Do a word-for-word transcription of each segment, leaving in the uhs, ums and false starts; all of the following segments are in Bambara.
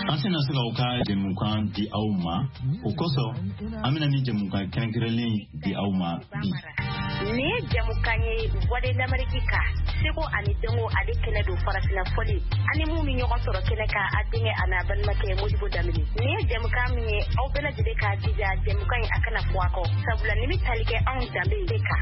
Asena saka uka jemukan di auma ukoso amina ni jemukan kenkrelin di auma bi ne jemukan ye wade namarikika seko ani dengo ade kele do farasina foli ani mu mi nyoko soro kele ka adinge ana ban make mujibu damini ne jemukan mi au bela jide ka dija jemukan akana kwako sabula ni mi talike an dambe ka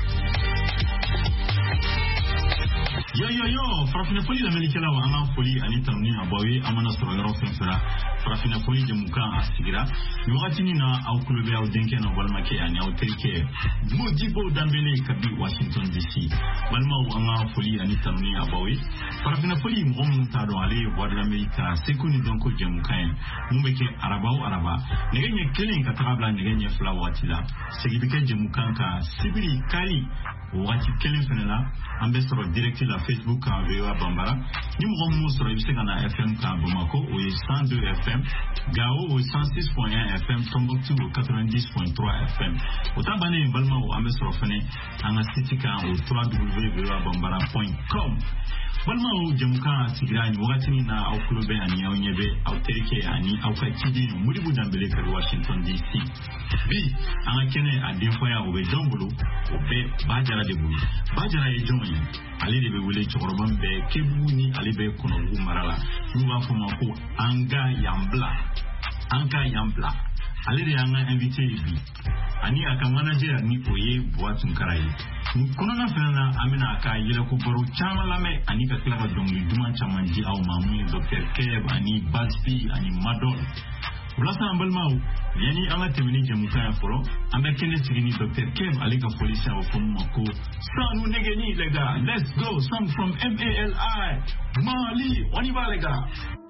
yo yo yo farafina foli la melikela wa ana foli ani tamni abawi amana soro yoro fenfera farafina foli jemukan asigira ni wakati ni na au kulube au denke na walma ke ani au terike mujibu dambele kabi Washington D C walma wa ana foli ani tamni abawi farafina foli mom ta do ale wadi Amerika sekuni donko jemukan mumbeke arabao araba negenye kelen ka tabla negenye fla watila segibike jemukan ka sibiri kali wakati kelen fenela ambe soro directi la Facebook ka vewa bambara ni mo mo soro ibse kana F M ka Bamako o cent deux F M Gao o cent six point un F M Tombouctou o quatre-vingt-dix point trois F M otabane balma o ambe soro fene anga site ka o w w w point vewa bambara point com balma o jemuka sigrani wakati ni na au clube ani au nyebe au terike ani au kachidi mudibu dambele ka Washington D C bi anga kene a defoya o be jongulu o be bajara de bulu bajara e jonyi ali de be wele chokoroban be kebuni ali be kono marala nuwa fuma ko anga yambla anga yambla ali de anga invité bi ani aka manager ni oye boatun karayi kono na fena amina aka yele ko baro chama lame ani ka kila dongli duma chama ji au mamu docteur Kev ani Baspi ani Madol Ulasa ambalmau yani anga temini jemuka ya foro amba kene sigini docteur Kev alika polisi au fumako sanu negeni lega let's go song from M A L I Mali oniba lega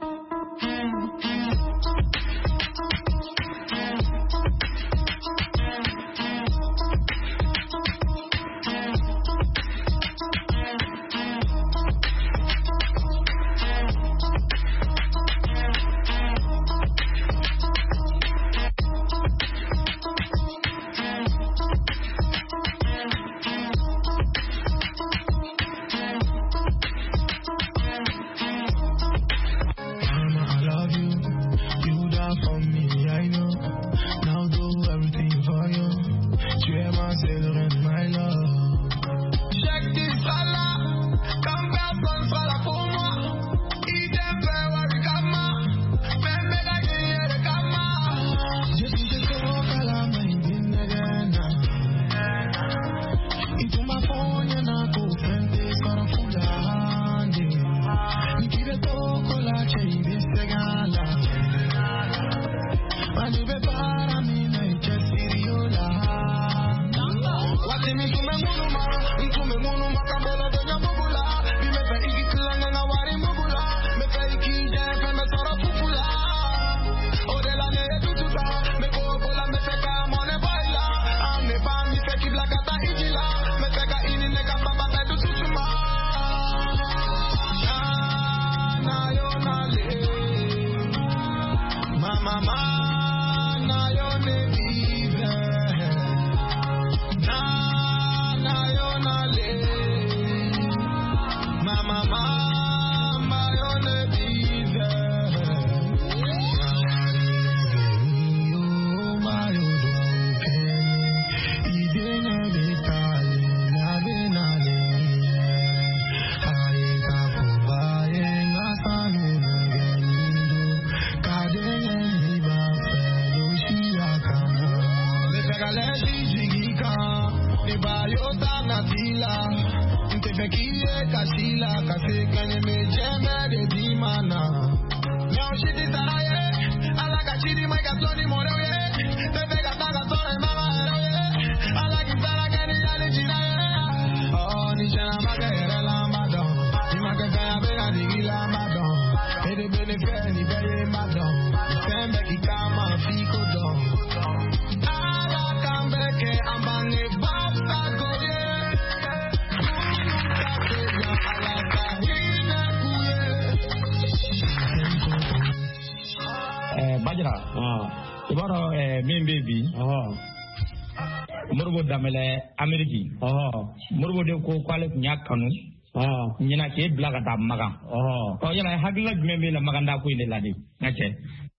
Bajra, ah, ibaro min baby, ah, murbo damele Ameriki, ah, murbo de ko kwale nyakanu, ah, nyina ke blaga da maga, ah, oh yana hagla membe la maganda ko ine ladi, ngache.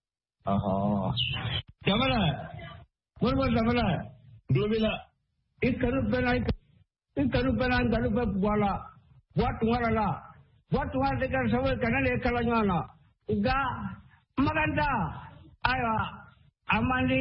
aha jamala morbo jamala dobila ikaru benai ikaru benan galu wala buat wala buat wala dekat sawe kanale kalanyana ga maganda ayo amani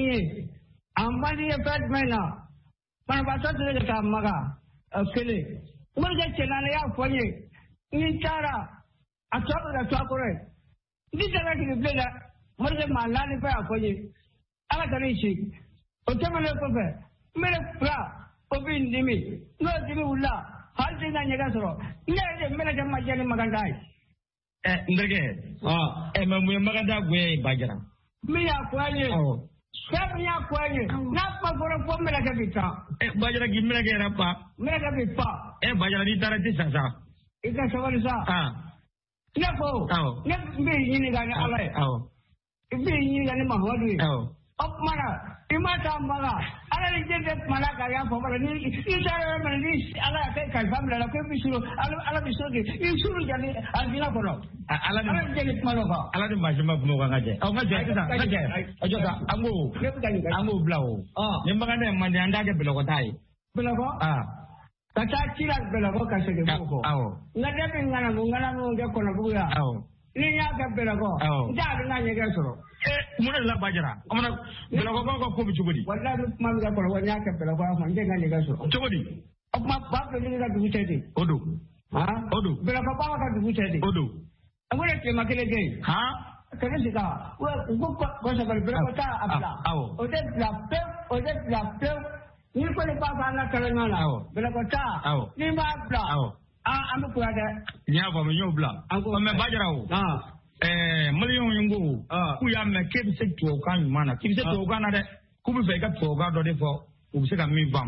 amani efat mena mana bahasa tu dekat maga kele mereka cenana ya fonye ni cara atau atau kore ni cara kita bela mereka malah ni pa fonye ala kali si otak mana apa mere pra obin dimi no dimi ulla hal dina nyaga soro ni mere jam majani magandai eh nderge ah eh mamu maganda gue bajara mi ya kwanye Siapa yang kuahnya? Napa korang pun mereka bisa? Eh, bajara gimana kira apa? Mereka bisa. Eh, bajara di tarat di sasa. Ikan sama di sasa. Ah. Napa? Tahu. Napa ini kan alai? Tahu. Ini kan mahwadi. Tahu. Op mana? Imata mana? Ada di jenis mana kaya pemala ni? Ini cara mana ni? Ada kayak kayak pemala. Kau bisuh. Ada ada bisuh ni. Bisuh jadi alina korang. Ala di jenis mana kau? Ala di macam apa pun orang aja. Oh ngajar kita, ngajar. Aja tak, ambu, ambu belau. Oh, ni macam mana mana anda ke belau kotai? Belau ko? Ah, kata cilat belau ko kasih ke buku. Oh, ngajar penganan, penganan dia kono buaya. Oh, ni yang ke belau ko? Oh, jangan nanya ke soro. Eh, mana lah bajara? Mana belau ko kau kau bicu budi? Walau malu ke kono, walau ke belau ko, mana nanya ke soro? Coba di. Apa bab ni kita bicu tadi? Odu. Ah, odu. Belau ko apa kita bicu tadi? Odu. Aku nak terima kasih. Ha? Kerana kita, wah, gua gua sampai berapa tak apa? Oke, laptop, oke, laptop. Ni kau lepas anak kerana mana? Berapa tak? Ni apa? Ah, ambil kau ada. Ni apa? Menyu belah. Aku ambil bajarau. Ah, eh, melihat yang gua, aku yang make bisa cuakan mana? Bisa cuakan ada. Aku bisa ikat cuakan dodi for. Aku bisa kami bam.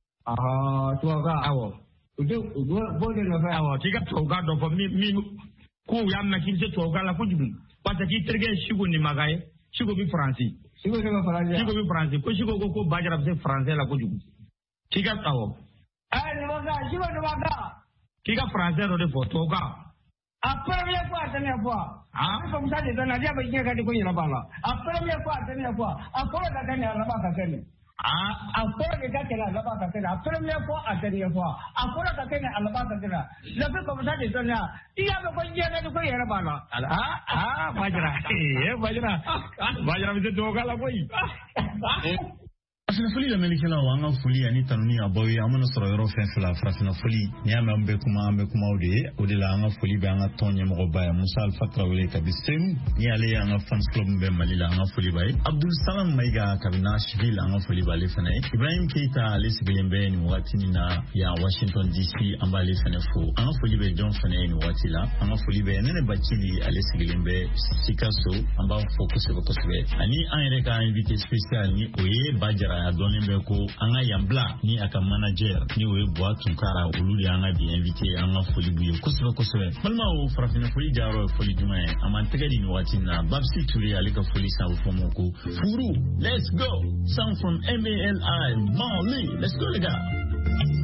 Ah, cuakan. Awo. Itu gua boleh lepas. Awo, jika cuakan dodi for mi mi. Ku yang makin se toga la kujubu pata ki terge shigo ni magaye shigo bi franci shigo ni franci shigo bi franci ko shigo ko ko bajara se français la kujubu kika tawo ay ni maga shigo ni maga kika français ro de toga apre ya kwa tani kwa ah ko msadi tana dia ba nyaka di ko ni bala apre ya kwa tani kwa akora ka tani la ba ka tani ah akora ka tani la ba ka tani apre ya kwa atani kwa akora ka tani la ba ka tani la ko msadi tana iya ba ko nyaka di ko ni bala ah ah bajara eh bajara bajara bisa toga la koi Frafina foli la melikela wa anga foli ani tanuni abawi amana soro yoro fen fela frafina foli ni ama mbe kuma ambe kuma ode ode la anga foli be anga tonye mo baya Musa Al Fatra wele kabisem ni ale anga fans club mbe malila anga foli bay Abdul Salam Maiga kabina civil anga foli bale fana Ibrahim Keita ale sigilembe ni wati ni na ya Washington D C amba ale fana fo anga foli be John fana ni wati la anga foli be nene bachili ale sigilembe Sikaso amba focus ko kosbe ani an ka invité spécial ni oye bajara ya donin be ko anga yambla ni aka manager ni we boa tunkara ululi anga bi invité anga foli buye kusura kusura malma o Frafina foli jaro foli jumae amantagadi ni watina babsi turi alika foli sa ufomoko furu let's go sound from M A L I Mali let's go les gars